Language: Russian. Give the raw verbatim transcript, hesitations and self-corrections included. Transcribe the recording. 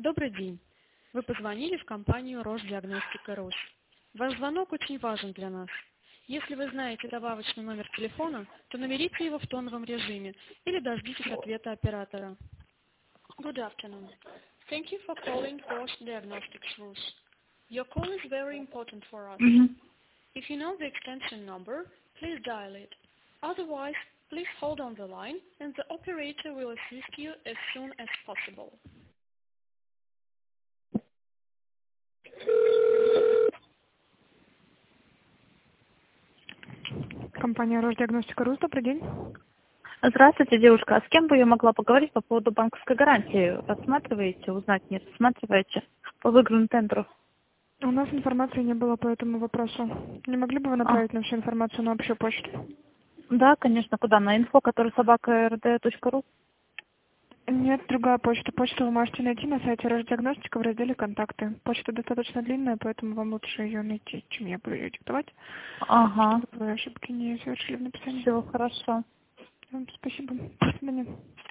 Добрый день. Вы позвонили в компанию Росдиагностика.рус. Ваш звонок очень важен для нас. Если вы знаете добавочный номер телефона, то наберите его в тоновом режиме или дождитесь ответа оператора. Good afternoon. Thank you for calling Rosdiagnostics.рус. Your call is very important for us. Мгм. If you know the extension number, please dial it. Otherwise, please hold on the line and the operator will assist you as soon as possible. Компания Росдиагностика.рус, добрый день. Здравствуйте, девушка. А с кем бы я могла поговорить по поводу банковской гарантии? Рассматриваете, узнать не рассматриваете по выигранному тендеру? У нас информации не было по этому вопросу. Не могли бы вы А, направить нам всю информацию на общую почту? да, конечно, куда? На инфо, который собака рд.ру. Нет, другая почта. Почту вы можете найти на сайте Росдиагностика в разделе «Контакты». Почта достаточно длинная, поэтому вам лучше ее найти, чем я буду ее диктовать, Ага, чтобы вы ошибки не совершили в написании. все хорошо. Спасибо. До свидания.